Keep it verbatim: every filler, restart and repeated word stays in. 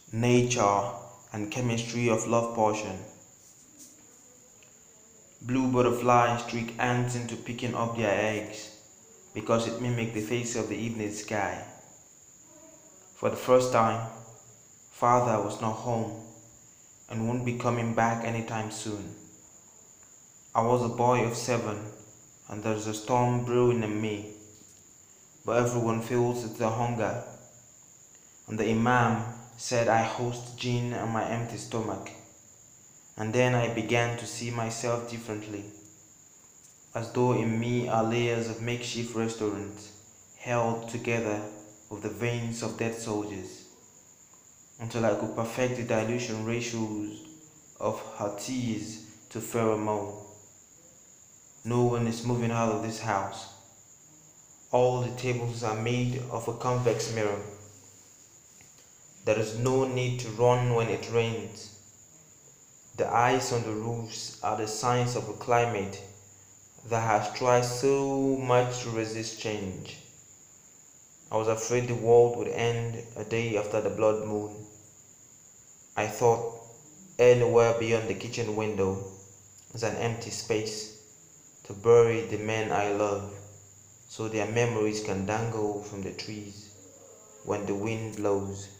nature, and chemistry of love potion. Blue butterflies trick ants into picking up their eggs because it mimics the face of the evening sky. For the first time, father was not home and won't be coming back anytime soon. I was a boy of seven and there's a storm brewing in me, but everyone feels it's the hunger. And the Imam said I host jinn on my empty stomach. And then I began to see myself differently, as though in me are layers of makeshift restaurants held together with the veins of dead soldiers, until I could perfect the dilution ratios of Hatiz to pheromone. No one is moving out of this house. All the tables are made of a convex mirror. There is no need to run when it rains. The ice on the roofs are the signs of a climate that has tried so much to resist change. I was afraid the world would end a day after the blood moon. I thought anywhere beyond the kitchen window is an empty space to bury the men I love, so their memories can dangle from the trees when the wind blows.